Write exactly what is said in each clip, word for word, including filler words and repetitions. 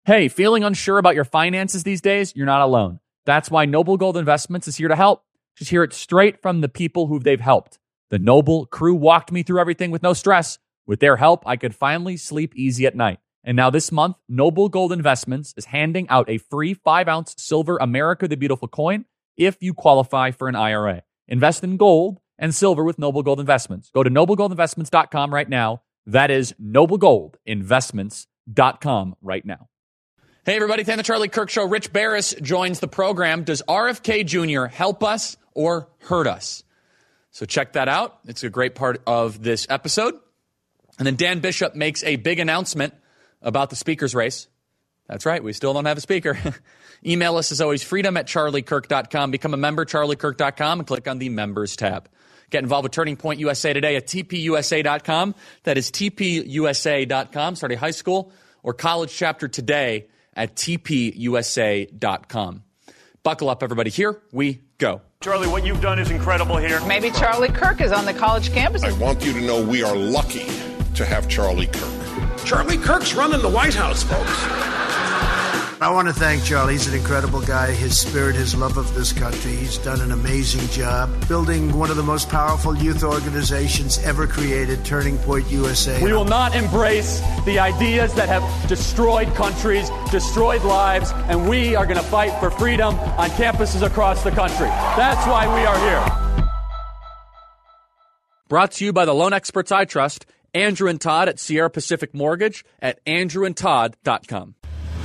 Hey, feeling unsure about your finances these days? You're not alone. That's why Noble Gold Investments is here to help. Just hear it straight from the people who they've helped. The Noble crew walked me through everything with no stress. With their help, I could finally sleep easy at night. And now this month, Noble Gold Investments is handing out a free five ounce silver America the Beautiful coin if you qualify for an I R A. Invest in gold and silver with Noble Gold Investments. Go to noble gold investments dot com right now. That is noble gold investments dot com right now. Hey, everybody. Thank the Charlie Kirk Show. Rich Barris joins the program. Does R F K Junior help us or hurt us? So check that out. It's a great part of this episode. And then Dan Bishop makes a big announcement about the speaker's race. That's right. We still don't have a speaker. Email us as always, freedom at charlie kirk dot com. Become a member, charlie kirk dot com, and click on the members tab. Get involved with Turning Point U S A today at t p u s a dot com. That is t p u s a dot com. Start a high school or college chapter today at t p u s a dot com. Buckle up, everybody. Here we go. Charlie, what you've done is incredible here. Maybe Charlie Kirk is on the college campus. I want you to know we are lucky to have Charlie Kirk. Charlie Kirk's running the White House, folks. I want to thank Charlie. He's an incredible guy. His spirit, his love of this country. He's done an amazing job building one of the most powerful youth organizations ever created, Turning Point U S A. We will not embrace the ideas that have destroyed countries, destroyed lives, and we are going to fight for freedom on campuses across the country. That's why we are here. Brought to you by the loan experts I trust, Andrew and Todd at Sierra Pacific Mortgage at andrew and todd dot com.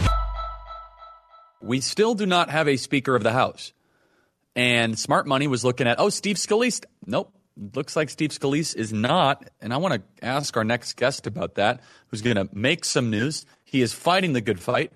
We still do not have a Speaker of the House. And Smart Money was looking at, oh, Steve Scalise. Nope. Looks like Steve Scalise is not. And I want to ask our next guest about that, who's going to make some news. He is fighting the good fight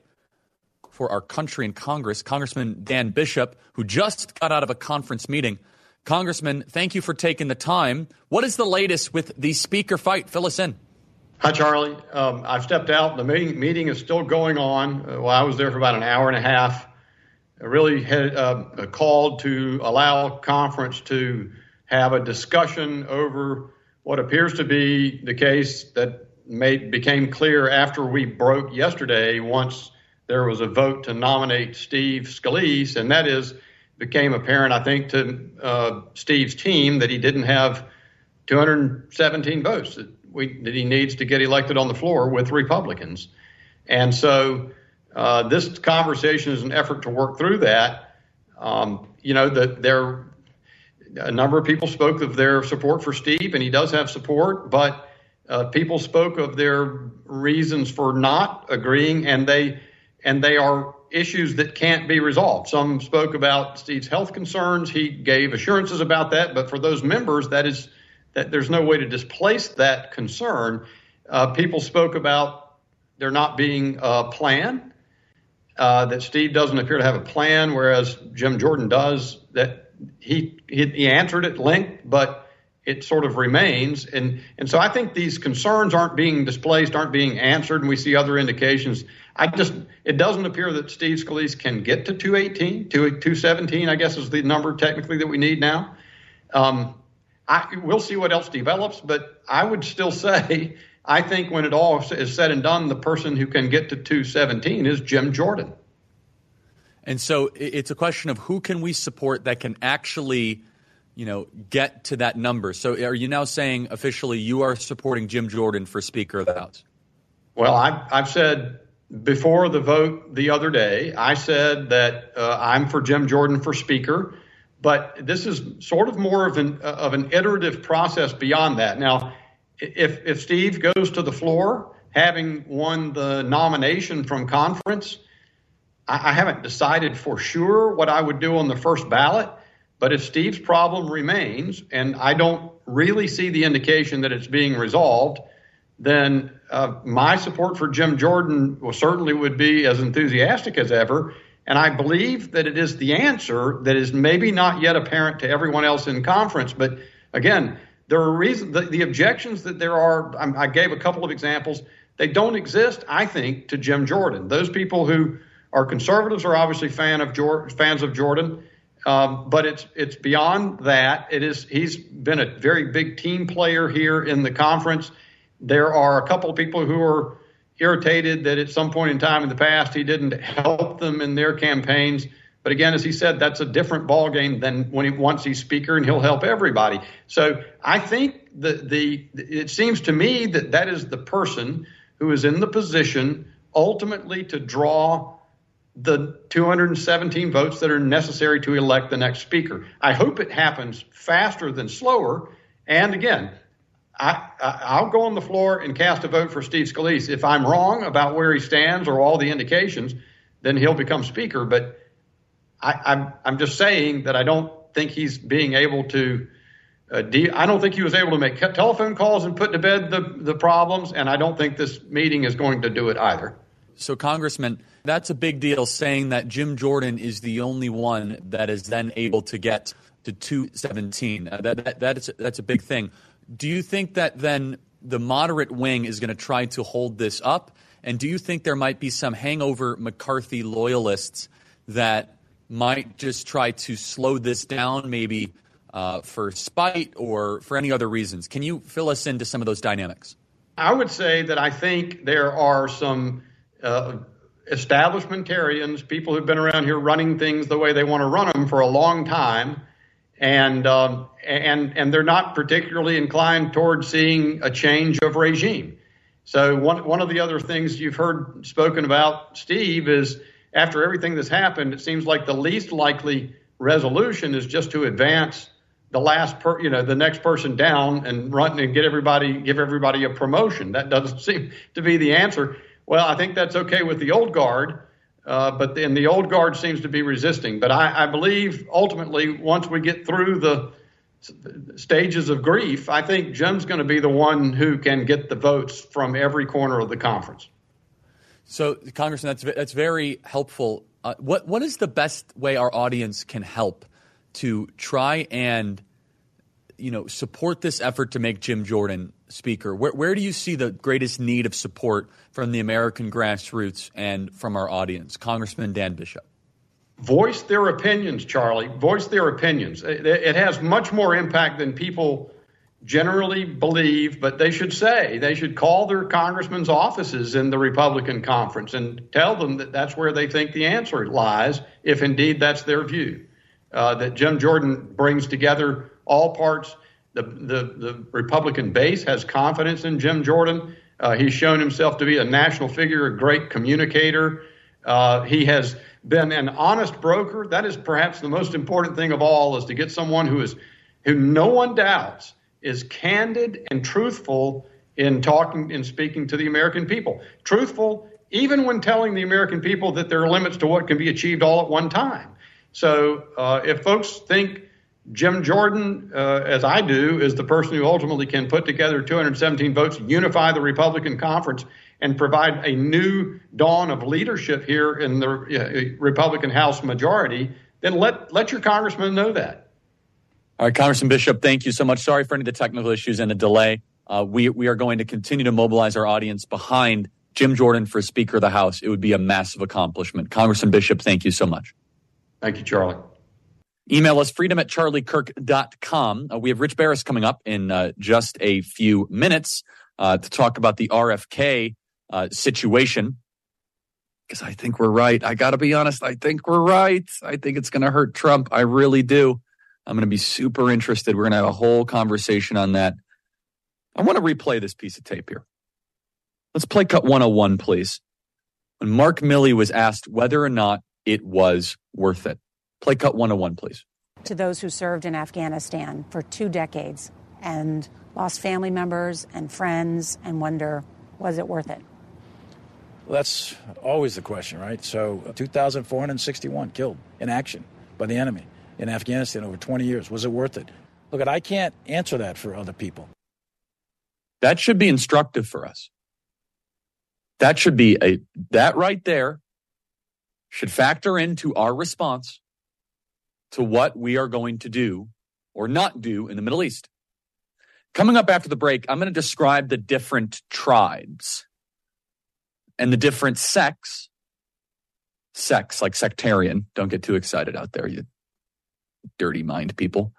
for our country in Congress. Congressman Dan Bishop, who just got out of a conference meeting. Congressman, thank you for taking the time. What is the latest with the Speaker fight? Fill us in. Hi, Charlie. Um, I've stepped out. The meeting, meeting is still going on. Uh, well, I was there for about an hour and a half. I really had uh, called to allow conference to have a discussion over what appears to be the case that made became clear after we broke yesterday once there was a vote to nominate Steve Scalise, and that is became apparent, I think, to uh, Steve's team that he didn't have two hundred seventeen votes. That We, that he needs to get elected on the floor with Republicans. And so uh, this conversation is an effort to work through that. Um, you know, that there a number of people spoke of their support for Steve, and he does have support, but uh, people spoke of their reasons for not agreeing, and they and they are issues that can't be resolved. Some spoke about Steve's health concerns. He gave assurances about that, but for those members, that is that there's no way to displace that concern. Uh, people spoke about there not being a plan, uh, that Steve doesn't appear to have a plan, whereas Jim Jordan does. That he he, he answered at length, but it sort of remains. And, and so I think these concerns aren't being displaced, aren't being answered, and we see other indications. I just it doesn't appear that Steve Scalise can get to two eighteen, two seventeen, I guess is the number technically that we need now. Um, I, we'll see what else develops, but I would still say, I think when it all is said and done, the person who can get to two seventeen is Jim Jordan. And so it's a question of who can we support that can actually, you know, get to that number. So are you now saying officially you are supporting Jim Jordan for Speaker of the House? Well, I've, I've said before the vote the other day, I said that uh, I'm for Jim Jordan for Speaker. But this is sort of more of an of an iterative process beyond that. Now, if if Steve goes to the floor, having won the nomination from conference, I, I haven't decided for sure what I would do on the first ballot. But if Steve's problem remains, and I don't really see the indication that it's being resolved, then uh, my support for Jim Jordan will certainly would be as enthusiastic as ever. And I believe that it is the answer that is maybe not yet apparent to everyone else in conference. But again, there are reasons, the, the objections that there are, I, I gave a couple of examples, they don't exist, I think, to Jim Jordan. Those people who are conservatives are obviously fan of Jor- fans of Jordan, um, but it's it's beyond that. It is he's been a very big team player here in the conference. There are a couple of people who are irritated that at some point in time in the past he didn't help them in their campaigns. But again, as he said, that's a different ballgame than when he once he's speaker and he'll help everybody. So I think the the it seems to me that that is the person who is in the position ultimately to draw the two hundred seventeen votes that are necessary to elect the next speaker. I hope it happens faster than slower. And again, I, I, I'll go on the floor and cast a vote for Steve Scalise. If I'm wrong about where he stands or all the indications, then he'll become speaker. But I, I'm, I'm just saying that I don't think he's being able to uh, de- I don't think he was able to make telephone calls and put to bed the, the problems, and I don't think this meeting is going to do it either. So, Congressman, that's a big deal, saying that Jim Jordan is the only one that is then able to get to two seventeen. Uh, that, that, that's, that's a big thing. Do you think that then the moderate wing is going to try to hold this up? And do you think there might be some hangover McCarthy loyalists that might just try to slow this down, maybe uh, for spite or for any other reasons? Can you fill us into some of those dynamics? I would say that I think there are some uh, establishmentarians, people who've been around here running things the way they want to run them for a long time, and um, and and they're not particularly inclined toward seeing a change of regime. So one one of the other things you've heard spoken about, Steve, is after everything that's happened, it seems like the least likely resolution is just to advance the last per, you know, the next person down and run and get everybody, give everybody a promotion. That doesn't seem to be the answer. Well, I think that's okay with the old guard, uh, but then the old guard seems to be resisting. But I, I believe ultimately, once we get through the stages of grief, I think Jim's going to be the one who can get the votes from every corner of the conference. So, Congressman, that's that's very helpful. Uh, what what is the best way our audience can help to try and, you know, support this effort to make Jim Jordan speaker? Where where do you see the greatest need of support from the American grassroots and from our audience? Congressman Dan Bishop. Voice their opinions, Charlie. Voice their opinions. It, it has much more impact than people generally believe, but they should say, they should call their congressmen's offices in the Republican conference and tell them that that's where they think the answer lies, if indeed that's their view. Uh, that Jim Jordan brings together all parts. The, the, the Republican base has confidence in Jim Jordan. Uh, he's shown himself to be a national figure, a great communicator. Uh, he has been an honest broker. That is perhaps the most important thing of all, is to get someone who is, who no one doubts is candid and truthful in talking and speaking to the American people. Truthful, even when telling the American people that there are limits to what can be achieved all at one time. So uh, if folks think Jim Jordan, uh, as I do, is the person who ultimately can put together two hundred seventeen votes, unify the Republican conference, and provide a new dawn of leadership here in the uh, Republican House majority, then let, let your congressman know that. All right, Congressman Bishop, thank you so much. Sorry for any of the technical issues and the delay. Uh, we we are going to continue to mobilize our audience behind Jim Jordan for Speaker of the House. It would be a massive accomplishment. Congressman Bishop, thank you so much. Thank you, Charlie. Email us, freedom at charlie kirk dot com. Uh, we have Rich Barris coming up in uh, just a few minutes uh, to talk about the R F K uh, situation. Because I think we're right. I got to be honest. I think we're right. I think it's going to hurt Trump. I really do. I'm going to be super interested. We're going to have a whole conversation on that. I want to replay this piece of tape here. Let's play cut one oh one, please. When Mark Milley was asked whether or not it was worth it. Play cut one oh one, please. To those who served in Afghanistan for two decades and lost family members and friends and wonder, was it worth it? Well, that's always the question, right? So two thousand four hundred sixty-one killed in action by the enemy in Afghanistan over twenty years. Was it worth it? Look, I can't answer that for other people. That should be instructive for us. That should be a, that right there should factor into our response to what we are going to do or not do in the Middle East. Coming up after the break, I'm going to describe the different tribes and the different sects, sects like sectarian. Don't get too excited out there, you dirty mind people,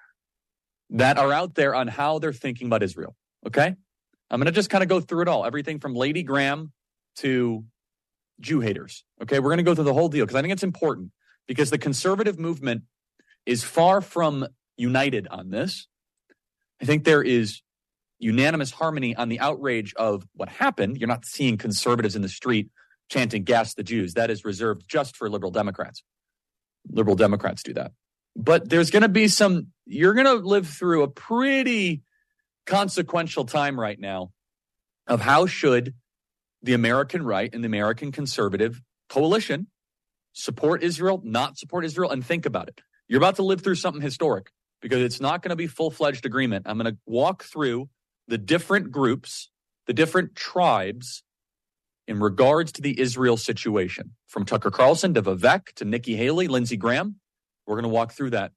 that are out there on how they're thinking about Israel. Okay? I'm going to just kind of go through it all. Everything from Lady Graham to Jew haters. Okay, we're going to go through the whole deal because I think it's important because the conservative movement is far from united on this. I think there is unanimous harmony on the outrage of what happened. You're not seeing conservatives in the street chanting "gas the Jews." That is reserved just for liberal Democrats. Liberal Democrats do that. But there's going to be some, you're going to live through a pretty consequential time right now of how should the American right and the American conservative coalition support Israel, not support Israel, and think about it. You're about to live through something historic because it's not going to be full-fledged agreement. I'm going to walk through the different groups, the different tribes in regards to the Israel situation. From Tucker Carlson to Vivek to Nikki Haley, Lindsey Graham. We're going to walk through that.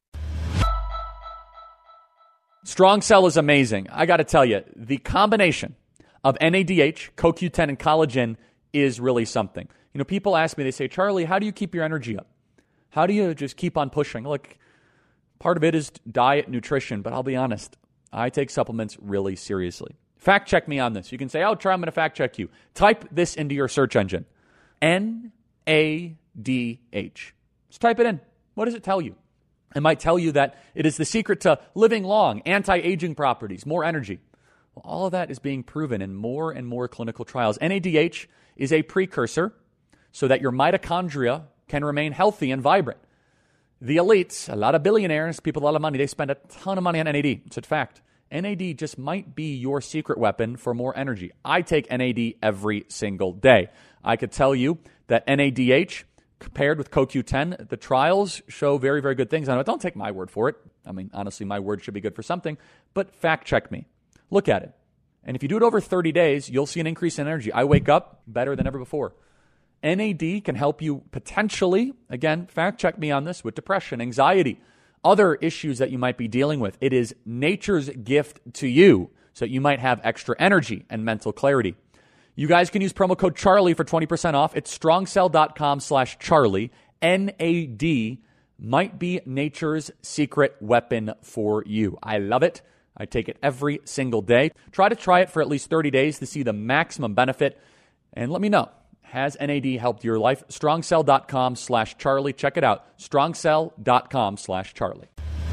Strong Cell is amazing. I got to tell you, the combination of N A D H, C O Q ten, and collagen is really something. You know, people ask me, they say, Charlie, how do you keep your energy up? How do you just keep on pushing? Look, part of it is diet, nutrition, but I'll be honest, I take supplements really seriously. Fact check me on this. You can say, oh, Charlie, I'm going to fact check you. Type this into your search engine. N A D H. Just type it in. What does it tell you? It might tell you that it is the secret to living long, anti-aging properties, more energy. Well, all of that is being proven in more and more clinical trials. N A D H is a precursor so that your mitochondria can remain healthy and vibrant. The elites, a lot of billionaires, people with a lot of money, they spend a ton of money on N A D. It's a fact. N A D just might be your secret weapon for more energy. I take N A D every single day. I could tell you that N A D H compared with C O Q ten, the trials show very, very good things on it. Don't take my word for it. I mean, honestly, my word should be good for something, but fact check me. Look at it. And if you do it over thirty days, you'll see an increase in energy. I wake up better than ever before. N A D can help you potentially, again, fact check me on this, with depression, anxiety, other issues that you might be dealing with. It is nature's gift to you so that you might have extra energy and mental clarity. You guys can use promo code Charlie for twenty percent off. It's strongcell.com slash Charlie. N A D might be nature's secret weapon for you. I love it. I take it every single day. Try to try it for at least thirty days to see the maximum benefit. And let me know. Has N A D helped your life? strongcell.com slash Charlie. Check it out. strongcell.com slash Charlie.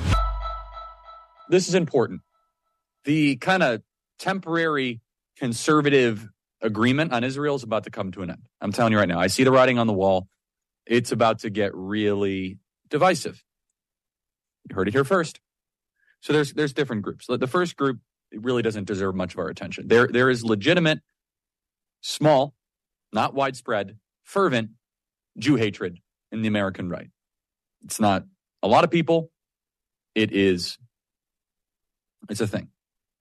This is important. The kind of temporary conservative agreement on Israel is about to come to an end. I'm telling you right now. I see the writing on the wall. It's about to get really divisive. You heard it here first. So there's there's different groups. The first group really doesn't deserve much of our attention. There There is legitimate, small, not widespread, fervent Jew hatred in the American right. It's not a lot of people. It is, it's a thing.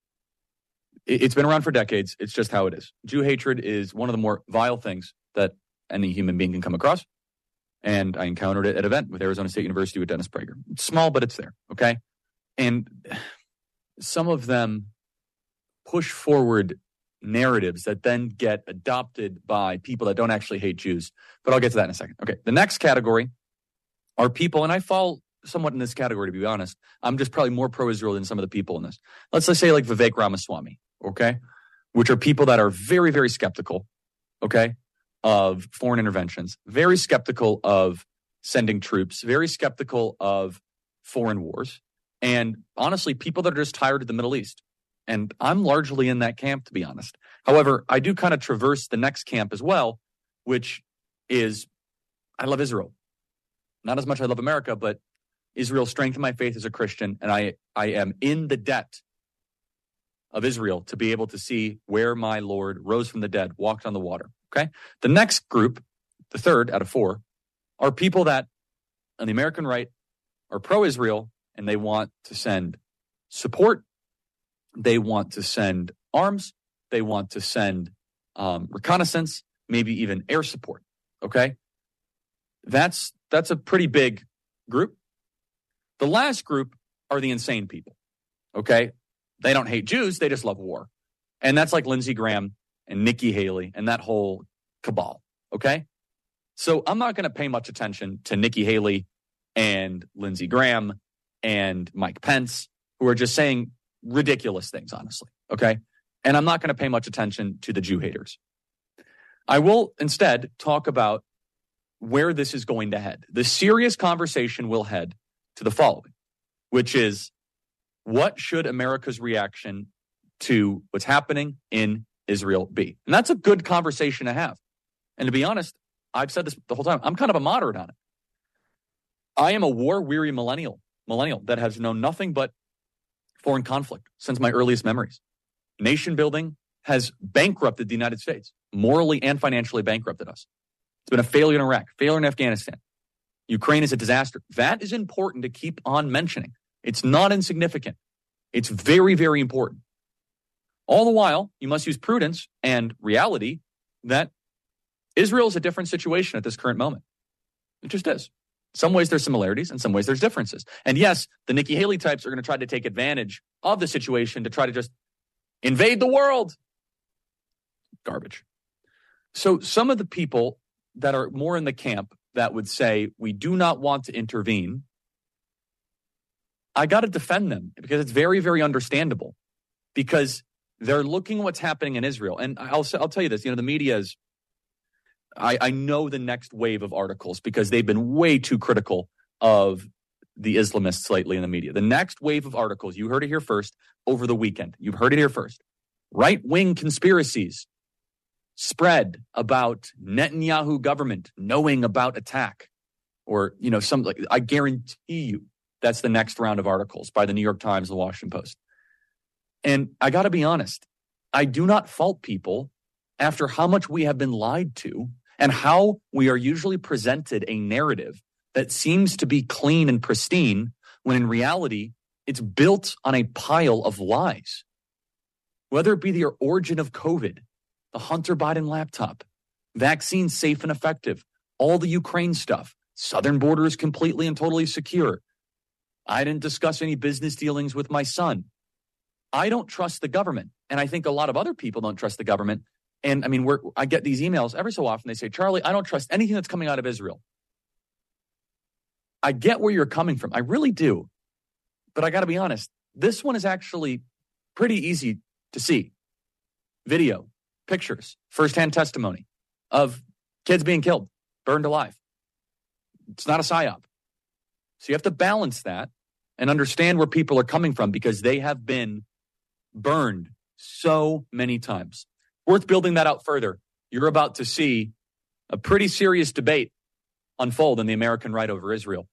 It, it's been around for decades. It's just how it is. Jew hatred is one of the more vile things that any human being can come across. And I encountered it at an event with Arizona State University with Dennis Prager. It's small, but it's there, okay? And some of them push forward narratives that then get adopted by people that don't actually hate Jews. But I'll get to that in a second. Okay, the next category are people, and I fall somewhat in this category, to be honest. I'm just probably more pro-Israel than some of the people in this. Let's just say like Vivek Ramaswamy, okay? Which are people that are very, very skeptical, okay, of foreign interventions, very skeptical of sending troops, very skeptical of foreign wars, and honestly, people that are just tired of the Middle East. And I'm largely in that camp, to be honest. However, I do kind of traverse the next camp as well, which is I love Israel. Not as much as I love America, but Israel strengthened my faith as a Christian, and I, I am in the debt of Israel to be able to see where my Lord rose from the dead, walked on the water. Okay? The next group, the third out of four, are people that on the American right are pro-Israel, and they want to send support. They want to send arms. They want to send um, reconnaissance, maybe even air support. Okay? That's that's a pretty big group. The last group are the insane people. Okay? They don't hate Jews. They just love war. And that's like Lindsey Graham and Nikki Haley and that whole cabal. Okay? So I'm not going to pay much attention to Nikki Haley and Lindsey Graham and Mike Pence, who are just saying ridiculous things, honestly. Okay? And I'm not going to pay much attention to the Jew haters. I will instead talk about where this is going to head. The serious conversation will head to the following, which is, what should America's reaction to what's happening in Israel be? And that's a good conversation to have. And to be honest, I've said this the whole time, I'm kind of a moderate on it. I am a war-weary millennial, millennial that has known nothing but foreign conflict since my earliest memories. Nation building has bankrupted the United States, morally and financially bankrupted us. It's been a failure in Iraq, failure in Afghanistan. Ukraine is a disaster. That is important to keep on mentioning. It's not insignificant. It's very, very important. All the while, you must use prudence and reality that Israel is a different situation at this current moment. It just is. In some ways, there's similarities. In some ways, there's differences. And yes, the Nikki Haley types are going to try to take advantage of the situation to try to just invade the world. Garbage. So some of the people that are more in the camp that would say, we do not want to intervene, I got to defend them because it's very, very understandable, because they're looking at what's happening in Israel. And I'll, I'll tell you this, you know, the media is, I, I know the next wave of articles because they've been way too critical of the Islamists lately in the media. The next wave of articles, you heard it here first over the weekend. You've heard it here first. Right-wing conspiracies spread about Netanyahu government knowing about attack, or, you know, some, like, I guarantee you that's the next round of articles by the New York Times, the Washington Post. And I got to be honest, I do not fault people after how much we have been lied to and how we are usually presented a narrative that seems to be clean and pristine when in reality it's built on a pile of lies. Whether it be the origin of COVID, the Hunter Biden laptop, vaccine safe and effective, all the Ukraine stuff, southern border is completely and totally secure. I didn't discuss any business dealings with my son. I don't trust the government. And I think a lot of other people don't trust the government. And I mean, we're, I get these emails every so often. They say, Charlie, I don't trust anything that's coming out of Israel. I get where you're coming from. I really do. But I got to be honest, this one is actually pretty easy to see. Video, pictures, firsthand testimony of kids being killed, burned alive. It's not a psyop. So you have to balance that and understand where people are coming from, because they have been burned so many times. Worth building that out further. You're about to see a pretty serious debate unfold in the American right over Israel.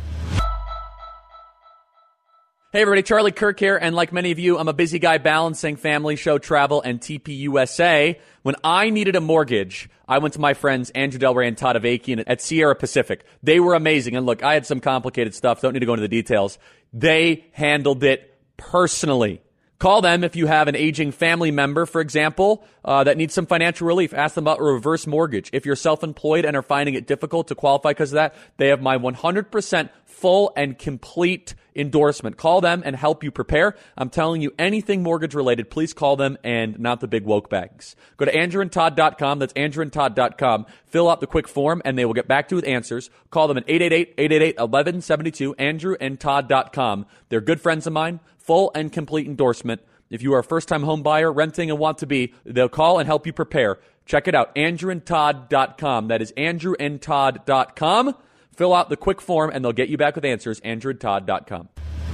Hey everybody, Charlie Kirk here, and like many of you, I'm a busy guy balancing family, show, travel, and T P U S A. When I needed a mortgage, I went to my friends Andrew Delray and Todd Avakian at Sierra Pacific. They were amazing, and look, I had some complicated stuff, don't need to go into the details. They handled it personally. Call them if you have an aging family member, for example, uh, that needs some financial relief. Ask them about a reverse mortgage. If you're self-employed and are finding it difficult to qualify because of that, they have my one hundred percent full and complete endorsement. Call them and help you prepare. I'm telling you, anything mortgage related, please call them and not the big woke bags. Go to andrew and todd dot com. That's andrew and todd dot com. Fill out the quick form and they will get back to you with answers. Call them at eight eight eight, eight eight eight, one one seven two, andrew and todd dot com. They're good friends of mine. Full and complete endorsement. If you are a first-time home buyer, renting, and want to be, they'll call and help you prepare. Check it out, andrew and todd dot com. That is andrew and todd dot com. Fill out the quick form, and they'll get you back with answers, andrew and todd dot com.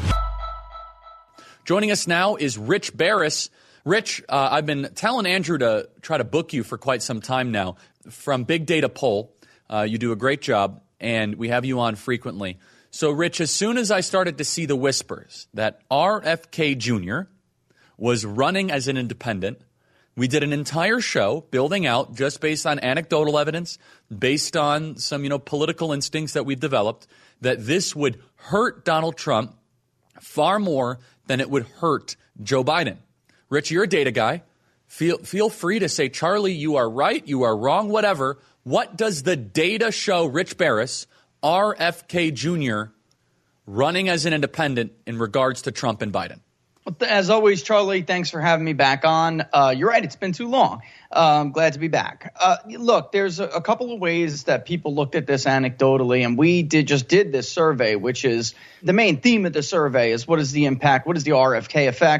Joining us now is Rich Baris. Rich, uh, I've been telling Andrew to try to book you for quite some time now. From Big Data Poll, uh, you do a great job, and we have you on frequently. So, Rich, as soon as I started to see the whispers that R F K Junior was running as an independent, we did an entire show building out just based on anecdotal evidence, based on some, you know, political instincts that we've developed, that this would hurt Donald Trump far more than it would hurt Joe Biden. Rich, you're a data guy. Feel feel free to say, Charlie, you are right, you are wrong, whatever. What does the data show, Rich Baris, R F K Junior running as an independent in regards to Trump and Biden? As always, Charlie, thanks for having me back on. Uh, you're right. It's been too long. Uh, I'm glad to be back. Uh, look, there's a, a couple of ways that people looked at this anecdotally, and we did just did this survey, which is the main theme of the survey is what is the impact? What is the R F K effect?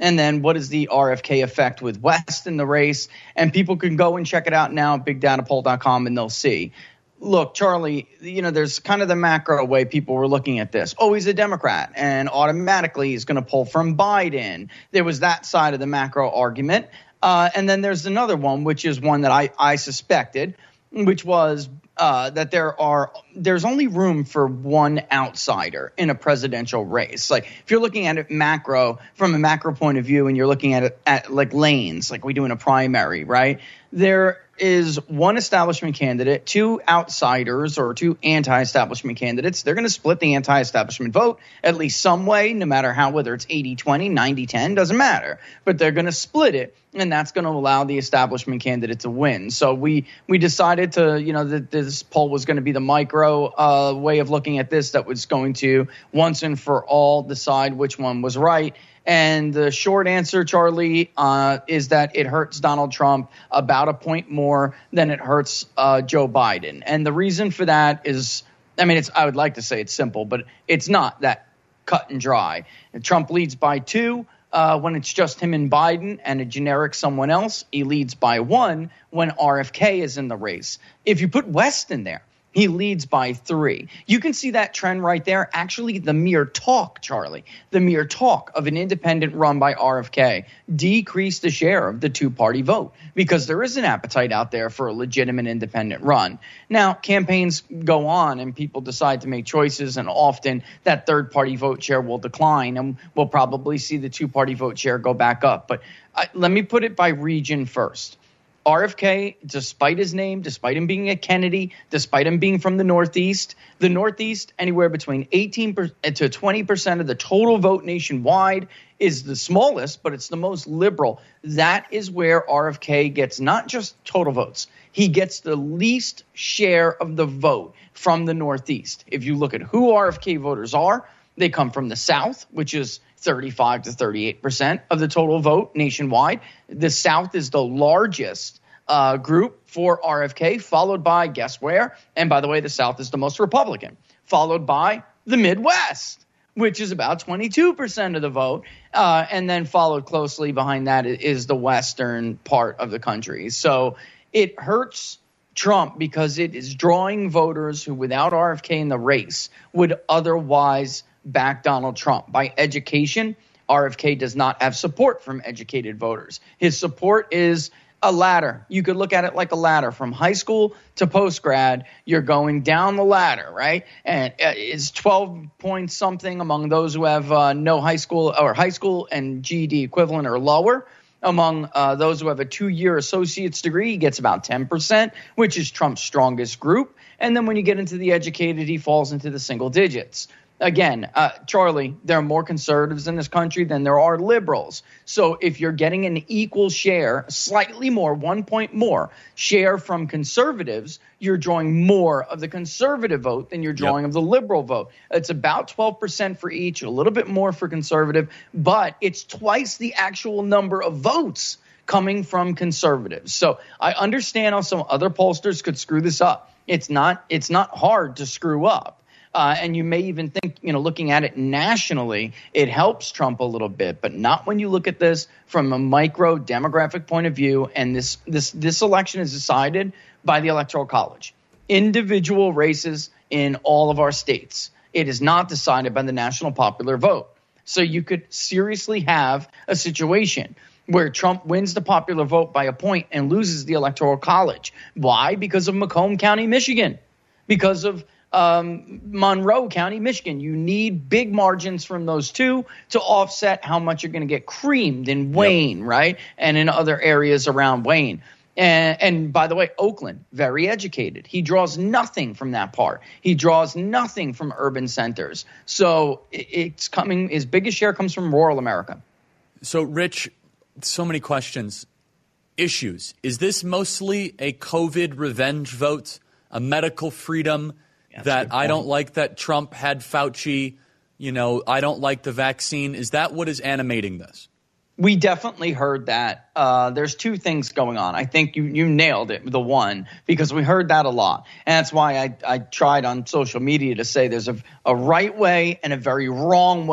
And then what is the R F K effect with West in the race? And people can go and check it out now at big data poll dot com and they'll see. Look, Charlie, you know, there's kind of the macro way people were looking at this. Oh, he's a Democrat and automatically he's going to pull from Biden. There was that side of the macro argument. Uh, and then there's another one, which is one that I, I suspected, which was uh, that there are there's only room for one outsider in a presidential race. Like if you're looking at it macro from a macro point of view and you're looking at it at like lanes, like we do in a primary, right? There is one establishment candidate, two outsiders or two anti-establishment candidates. They're going to split the anti-establishment vote at least some way, no matter how, whether it's eighty twenty, ninety ten, doesn't matter. But they're going to split it, and that's going to allow the establishment candidate to win. So we we decided to, you know, that this poll was going to be the micro uh, way of looking at this that was going to once and for all decide which one was right. And the short answer, Charlie, uh, is that it hurts Donald Trump about a point more than it hurts uh, Joe Biden. And the reason for that is, I mean, it's I would like to say it's simple, but it's not that cut and dry. And Trump leads by two uh, when it's just him and Biden and a generic someone else. He leads by one when R F K is in the race. If you put West in there, he leads by three. You can see that trend right there. Actually, the mere talk, Charlie, the mere talk of an independent run by R F K decreased the share of the two-party vote because there is an appetite out there for a legitimate independent run. Now, campaigns go on and people decide to make choices, and often that third-party vote share will decline, and we'll probably see the two-party vote share go back up. But uh, let me put it by region first. R F K, despite his name, despite him being a Kennedy, despite him being from the Northeast, the Northeast, anywhere between eighteen to twenty percent of the total vote nationwide, is the smallest, but it's the most liberal. That is where R F K gets not just total votes. He gets the least share of the vote from the Northeast. If you look at who R F K voters are, they come from the South, which is thirty-five to thirty-eight percent of the total vote nationwide. The South is the largest uh, group for R F K, followed by, guess where? And by the way, the South is the most Republican, followed by the Midwest, which is about twenty-two percent of the vote. Uh, and then followed closely behind that is the Western part of the country. So it hurts Trump because it is drawing voters who, without R F K in the race, would otherwise back Donald Trump. By education, R F K does not have support from educated voters. His support is a ladder. You could look at it like a ladder from high school to post-grad. You're going down the ladder, right? And it's twelve point something among those who have uh, no high school or high school and G E D equivalent or lower. Among uh, those who have a two-year associate's degree, he gets about ten percent, which is Trump's strongest group. And then when you get into the educated, he falls into the single digits. Again, uh, Charlie, there are more conservatives in this country than there are liberals. So if you're getting an equal share, slightly more, one point more share from conservatives, you're drawing more of the conservative vote than you're drawing yep. of the liberal vote. It's about twelve percent for each, a little bit more for conservative, but it's twice the actual number of votes coming from conservatives. So I understand how some other pollsters could screw this up. It's not, it's not hard to screw up. Uh, and you may even think, you know, looking at it nationally, it helps Trump a little bit, but not when you look at this from a micro demographic point of view. And this this this election is decided by the Electoral College, individual races in all of our states. It is not decided by the national popular vote. So you could seriously have a situation where Trump wins the popular vote by a point and loses the Electoral College. Why? Because of Macomb County, Michigan, because of Um, Monroe County, Michigan. You need big margins from those two to offset how much you're going to get creamed in Wayne, yep. right? And in other areas around Wayne. And, and by the way, Oakland, very educated. He draws nothing from that part. He draws nothing from urban centers. So it's coming, his biggest share comes from rural America. So, Rich, so many questions. Issues. Is this mostly a COVID revenge vote, a medical freedom? That's that I don't like that Trump had Fauci, you know, I don't like the vaccine. Is that what is animating this? We definitely heard that. Uh, there's two things going on. I think you you nailed it, the one, because we heard that a lot. And that's why I, I tried on social media to say there's a, a right way and a very wrong way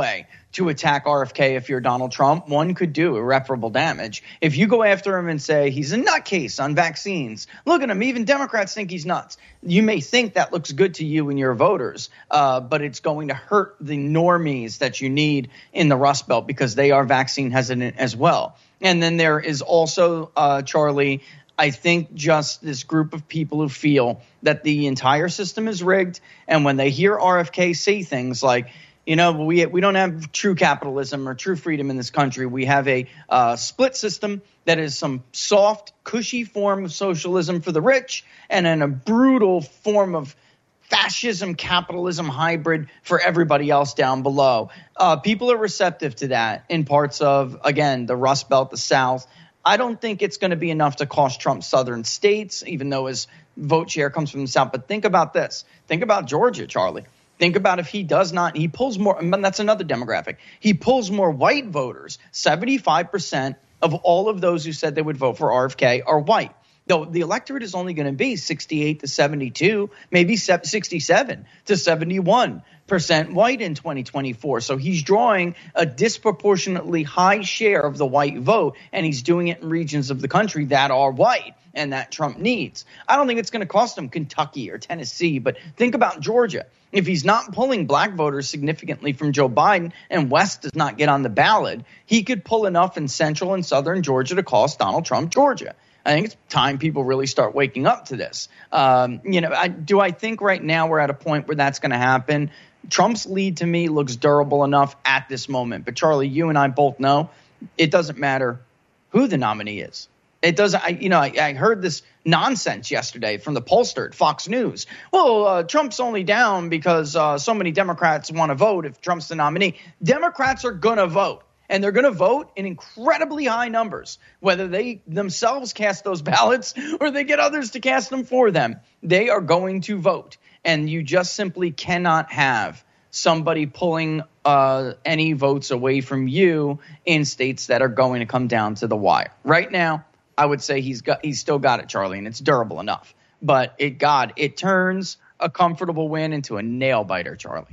to attack R F K if you're Donald Trump. One could do irreparable damage. If you go after him and say he's a nutcase on vaccines, look at him, even Democrats think he's nuts. You may think that looks good to you and your voters, uh, but it's going to hurt the normies that you need in the Rust Belt because they are vaccine hesitant as well. And then there is also, uh, Charlie, I think just this group of people who feel that the entire system is rigged. And when they hear R F K say things like, you know, we we don't have true capitalism or true freedom in this country. We have a uh, split system that is some soft, cushy form of socialism for the rich and then a brutal form of fascism, capitalism hybrid for everybody else down below. Uh, people are receptive to that in parts of, again, the Rust Belt, the South. I don't think it's going to be enough to cost Trump southern states, even though his vote share comes from the South. But think about this. Think about Georgia, Charlie. Think about if he does not, he pulls more, and that's another demographic. He pulls more white voters. seventy-five percent of all of those who said they would vote for R F K are white. Though the electorate is only going to be sixty-eight to seventy-two, maybe sixty-seven to seventy-one percent white in twenty twenty-four. So he's drawing a disproportionately high share of the white vote, and he's doing it in regions of the country that are white and that Trump needs. I don't think it's going to cost him Kentucky or Tennessee, but think about Georgia. If he's not pulling black voters significantly from Joe Biden and West does not get on the ballot, he could pull enough in central and southern Georgia to cost Donald Trump Georgia. I think it's time people really start waking up to this. Um, you know, I, do I think right now we're at a point where that's going to happen? Trump's lead to me looks durable enough at this moment. But Charlie, you and I both know it doesn't matter who the nominee is. It doesn't. I, you know, I, I heard this nonsense yesterday from the pollster at Fox News. Well, uh, Trump's only down because uh, so many Democrats want to vote if Trump's the nominee. Democrats are going to vote. And they're going to vote in incredibly high numbers, whether they themselves cast those ballots or they get others to cast them for them. They are going to vote. And you just simply cannot have somebody pulling uh, any votes away from you in states that are going to come down to the wire. Right now, I would say he's got he's still got it, Charlie, and it's durable enough. But it God, it turns a comfortable win into a nail biter, Charlie.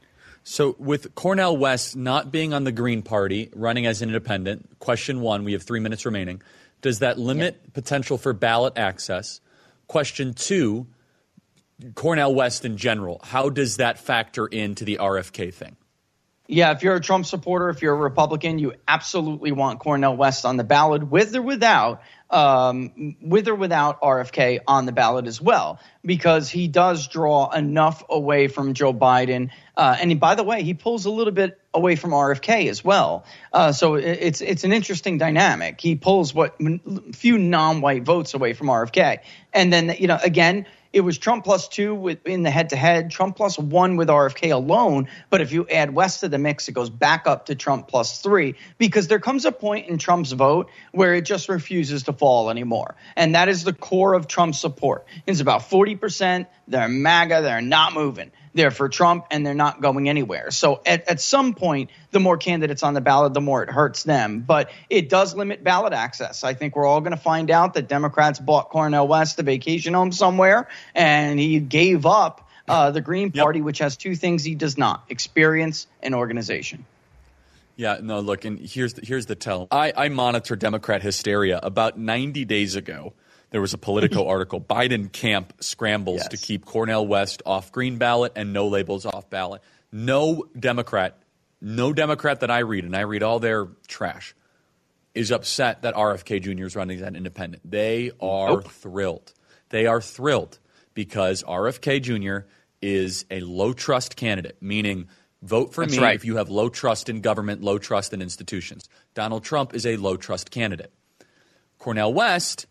So with Cornel West not being on the Green Party, running as an independent, question one, we have three minutes remaining. Does that limit yeah. potential for ballot access? Question two, Cornel West in general, how does that factor into the R F K thing? Yeah, if you're a Trump supporter, if you're a Republican, you absolutely want Cornel West on the ballot, with or without, um, with or without R F K on the ballot as well, because he does draw enough away from Joe Biden. Uh, and by the way, he pulls a little bit away from R F K as well. Uh, so it's it's an interesting dynamic. He pulls what few non-white votes away from R F K. And then, you know, again, it was Trump plus two with, in the head-to-head, Trump plus one with R F K alone. But if you add West to the mix, it goes back up to Trump plus three, because there comes a point in Trump's vote where it just refuses to fall anymore. And that is the core of Trump's support. It's about forty percent. They're MAGA. They're not moving. They're for Trump, and they're not going anywhere. So at, at some point, the more candidates on the ballot, the more it hurts them. But it does limit ballot access. I think we're all going to find out that Democrats bought Cornel West a vacation home somewhere, and he gave up uh, the Green Party, yep. which has two things he does not: experience and organization. Yeah, no, look, and here's the, here's the tell. I, I monitor Democrat hysteria. About ninety days ago, there was a Politico article, Biden camp scrambles yes. to keep Cornel West off green ballot and no labels off ballot. No Democrat, no Democrat that I read, and I read all their trash, is upset that R F K Junior is running as an independent. They are nope. thrilled. They are thrilled because R F K Junior is a low-trust candidate, meaning vote for That's me right. if you have low trust in government, low trust in institutions. Donald Trump is a low-trust candidate. Cornel West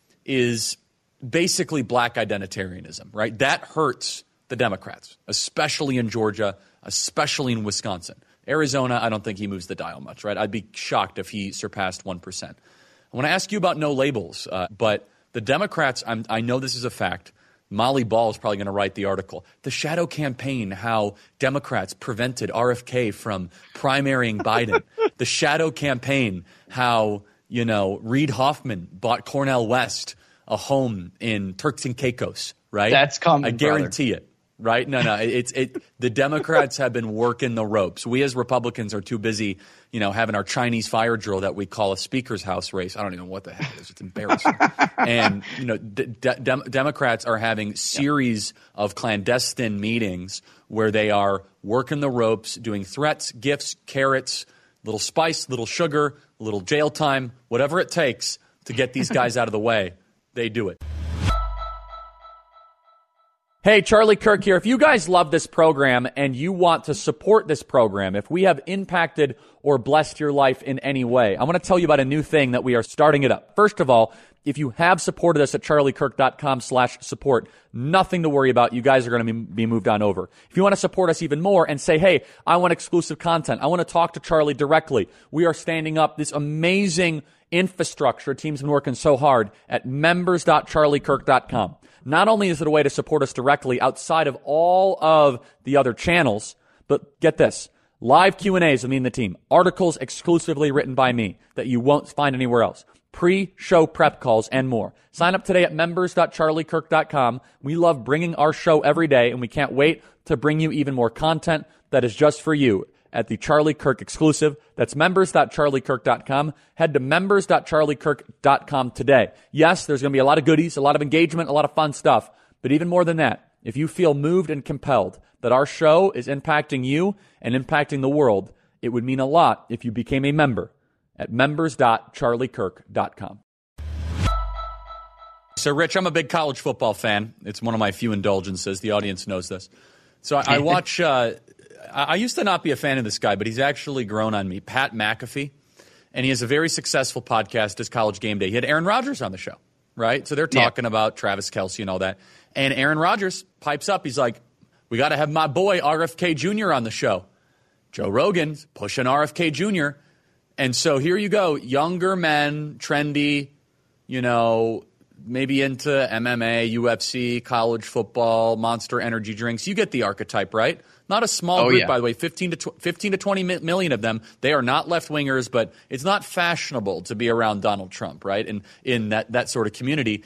is basically black identitarianism, right? That hurts the Democrats, especially in Georgia, especially in Wisconsin. Arizona, I don't think he moves the dial much, right? I'd be shocked if he surpassed one percent. I want to ask you about no labels, uh, but the Democrats, I'm, I know this is a fact. Molly Ball is probably going to write the article. The shadow campaign, how Democrats prevented R F K from primarying Biden. The shadow campaign, how, you know, Reid Hoffman bought Cornel West a home in Turks and Caicos, right? That's coming, I guarantee brother. it, right? No, no. It's it. The Democrats have been working the ropes. We as Republicans are too busy, you know, having our Chinese fire drill that we call a speaker's house race. I don't even know what the heck it is. It's embarrassing. And, you know, de- de- Democrats are having series yeah. of clandestine meetings where they are working the ropes, doing threats, gifts, carrots, little spice, little sugar, little jail time, whatever it takes to get these guys out of the way. They do it. Hey, Charlie Kirk here. If you guys love this program and you want to support this program, if we have impacted or blessed your life in any way, I want to tell you about a new thing that we are starting it up. First of all, if you have supported us at charliekirk.com slash support, nothing to worry about. You guys are going to be moved on over. If you want to support us even more and say, hey, I want exclusive content, I want to talk to Charlie directly, we are standing up this amazing infrastructure. Team's been working so hard at members dot charlie kirk dot com. Not only is it a way to support us directly outside of all of the other channels, but get this, live Q and A's with me and the team, articles exclusively written by me that you won't find anywhere else, pre-show prep calls, and more. Sign up today at members dot charlie kirk dot com. We love bringing our show every day, and we can't wait to bring you even more content that is just for you at the Charlie Kirk exclusive. That's members dot charlie kirk dot com. Head to members dot charlie kirk dot com today. Yes, there's going to be a lot of goodies, a lot of engagement, a lot of fun stuff. But even more than that, if you feel moved and compelled that our show is impacting you and impacting the world, it would mean a lot if you became a member at members dot charlie kirk dot com. So, Rich, I'm a big college football fan. It's one of my few indulgences. The audience knows this. So I, I watch... Uh, I used to not be a fan of this guy, but he's actually grown on me. Pat McAfee, and he has a very successful podcast, his College Game Day. He had Aaron Rodgers on the show, right? So they're talking yeah. about Travis Kelce and all that. And Aaron Rodgers pipes up. He's like, we got to have my boy R F K Junior on the show. Joe Rogan's pushing R F K Junior And so here you go, younger men, trendy, you know, maybe into M M A, U F C, college football, Monster energy drinks. You get the archetype, right? Not a small oh, group, yeah. by the way, fifteen to twenty million of them. They are not left-wingers, but it's not fashionable to be around Donald Trump, right? And in that, that sort of community.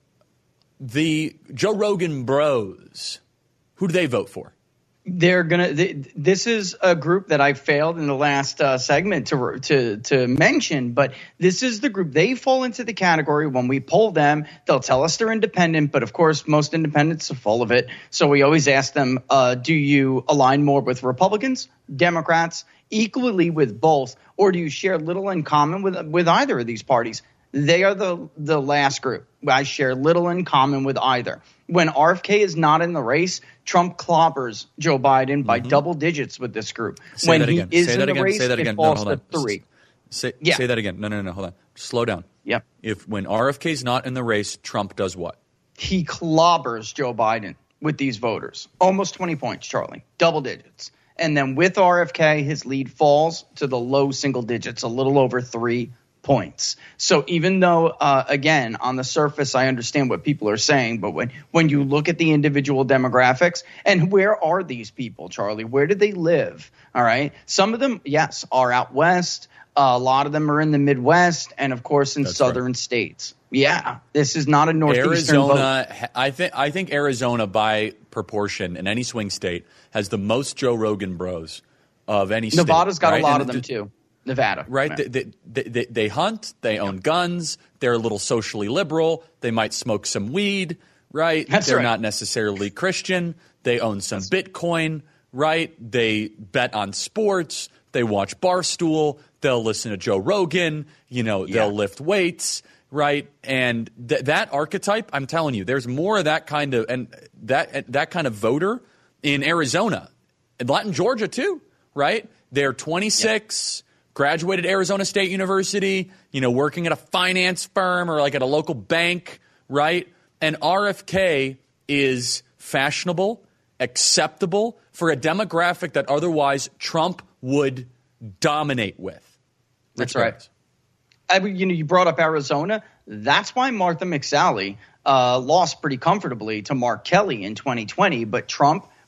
The Joe Rogan bros, who do they vote for? They're gonna. They, this is a group that I failed in the last uh, segment to to to mention, but this is the group. They fall into the category when we poll them. They'll tell us they're independent, but of course, most independents are full of it. So we always ask them, uh, "Do you align more with Republicans, Democrats, equally with both, or do you share little in common with with either of these parties?" They are the the last group. I share little in common with either. When R F K is not in the race, Trump clobbers Joe Biden by mm-hmm. double digits with this group. Say when that he again. is say in that the again. race, say that again. it falls no, hold to on. three. Say, yeah. say that again. No, no, no, hold on. Slow down. Yep. If when R F K is not in the race, Trump does what? He clobbers Joe Biden with these voters. Almost twenty points, Charlie. Double digits. And then with R F K, his lead falls to the low single digits, a little over three points. So even though, uh, again, on the surface, I understand what people are saying, but when, when you look at the individual demographics, and where are these people, Charlie? Where do they live? All right. Some of them, yes, are out west. Uh, a lot of them are in the Midwest and, of course, in That's southern right. states. Yeah, this is not a northeastern Arizona, vote. I think I think Arizona, by proportion, in any swing state, has the most Joe Rogan bros of any state. Nevada's got right? a lot and of them, too. Nevada. Right? They, they, they, they hunt. They own yep. guns. They're a little socially liberal. They might smoke some weed, right? That's They're right. not necessarily Christian. They own some That's Bitcoin, right? They bet on sports. They watch Barstool. They'll listen to Joe Rogan. You know, yeah. they'll lift weights, right? And th- that archetype, I'm telling you, there's more of that kind of and that that kind of voter in Arizona, and Latin Georgia too, right? They're twenty-six. Yeah. Graduated Arizona State University, you know, working at a finance firm or like at a local bank, right? And R F K is fashionable, acceptable for a demographic that otherwise Trump would dominate with. That's right. I, you know, you brought up Arizona. That's why Martha McSally uh, lost pretty comfortably to Mark Kelly in twenty twenty, but Trump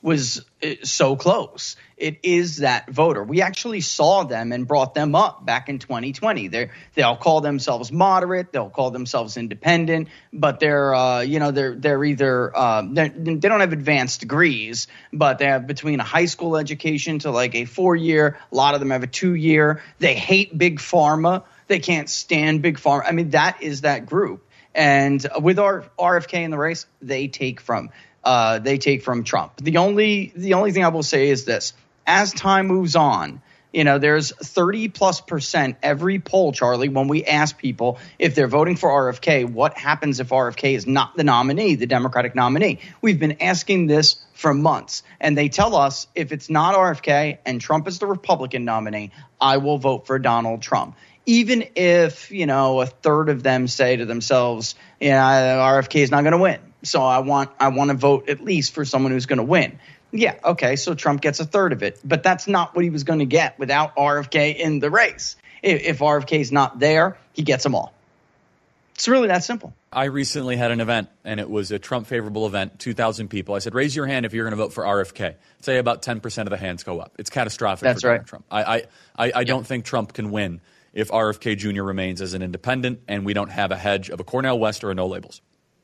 was so close. It is that voter. We actually saw them and brought them up back in twenty twenty. They they'll call themselves moderate, they'll call themselves independent, but they're uh, you know they're they're either uh, they're, they don't have advanced degrees, but they have between a high school education to like a four year. A lot of them have a two year. They hate big pharma. They can't stand big pharma. I mean, that is that group. And with our R F K in the race, they take from uh, they take from Trump. The only the only thing I will say is this: as time moves on, you know, there's thirty plus percent every poll, Charlie, when we ask people if they're voting for R F K, what happens if R F K is not the nominee, the Democratic nominee? We've been asking this for months, and they tell us if it's not R F K and Trump is the Republican nominee, I will vote for Donald Trump. Even if, you know, a third of them say to themselves, yeah, R F K is not going to win, so I want I want to vote at least for someone who's going to win. Yeah, okay, so Trump gets a third of it. But that's not what he was going to get without R F K in the race. If, if R F K is not there, he gets them all. It's really that simple. I recently had an event, and it was a Trump-favorable event, two thousand people. I said, raise your hand if you're going to vote for R F K. Say about ten percent of the hands go up. It's catastrophic that's for right. Donald Trump. I, I, I, I yep. don't think Trump can win if R F K Junior remains as an independent and we don't have a hedge of a Cornel West or a no labels.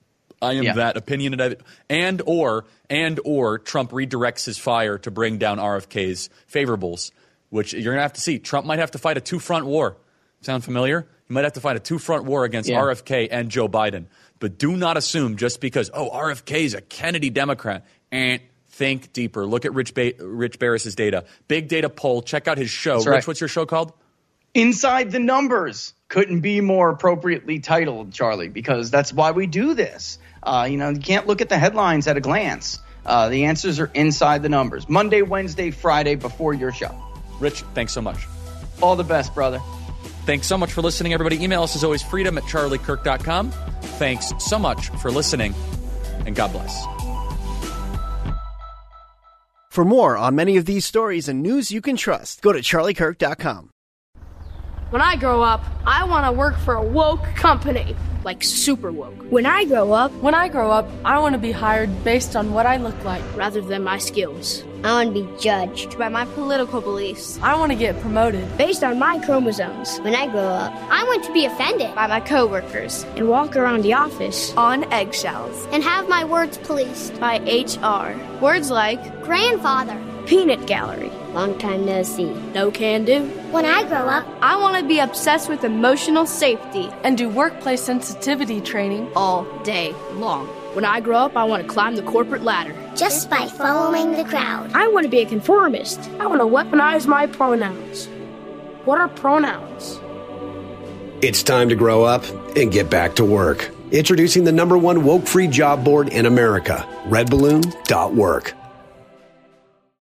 I am yeah. that opinionated, and or and or Trump redirects his fire to bring down R F K's favorables, which you're going to have to see. Trump might have to fight a two-front war. Sound familiar? He might have to fight a two-front war against yeah. R F K and Joe Biden. But do not assume just because, oh, R F K is a Kennedy Democrat, and think deeper. Look at Rich, ba- Rich Barris's data. Big data poll. Check out his show. That's Rich, right. what's your show called? Inside the Numbers. Couldn't be more appropriately titled, Charlie, because that's why we do this. Uh, you know, you can't look at the headlines at a glance. Uh, the answers are inside the numbers. Monday, Wednesday, Friday before your show. Rich, thanks so much. All the best, brother. Thanks so much for listening, everybody. Email us as always, freedom at charlie kirk dot com. Thanks so much for listening, and God bless. For more on many of these stories and news you can trust, go to charlie kirk dot com. When I grow up, I want to work for a woke company, like super woke. When I grow up, when I grow up, I want to be hired based on what I look like, rather than my skills. I want to be judged by my political beliefs. I want to get promoted based on my chromosomes. When I grow up, I want to be offended by my coworkers and walk around the office on eggshells and have my words policed by H R. Words like grandfather, peanut gallery, long time no see, no can do. When I grow up, I want to be obsessed with emotional safety and do workplace sensitivity training all day long. When I grow up, I want to climb the corporate ladder. Just by following the crowd. I want to be a conformist. I want to weaponize my pronouns. What are pronouns? It's time to grow up and get back to work. Introducing the number one woke-free job board in America, red balloon dot work.